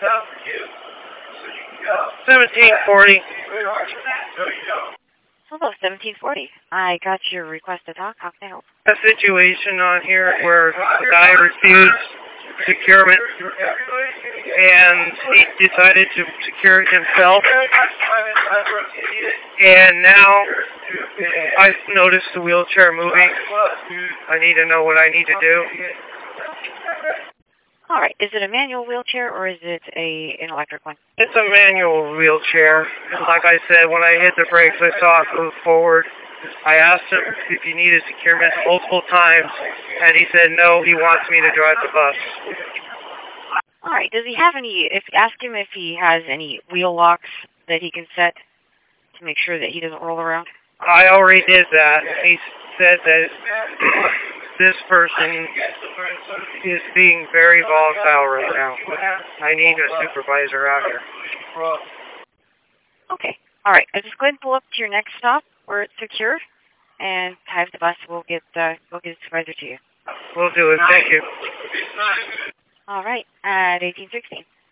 1740. Hello, 1740. I got your request to talk. How can I help? A situation on here where a guy refused securement and he decided to secure it himself. And now I've noticed the wheelchair moving. I need to know what I need to do. All right. Is it a manual wheelchair or is it an electric one? It's a manual wheelchair. Like I said, when I hit the brakes, I saw it move forward. I asked him if he needed securement multiple times, and he said no, he wants me to drive the bus. All right. Does he have any, ask him if he has any wheel locks that he can set to make sure that he doesn't roll around? I already did that. He said that this person is being very volatile right now. I need a supervisor out here. Okay. All right. I'll just go ahead and pull up to your next stop where it's secured, and time the bus will get a supervisor to you. We'll do it. Thank you. All right. At 1816.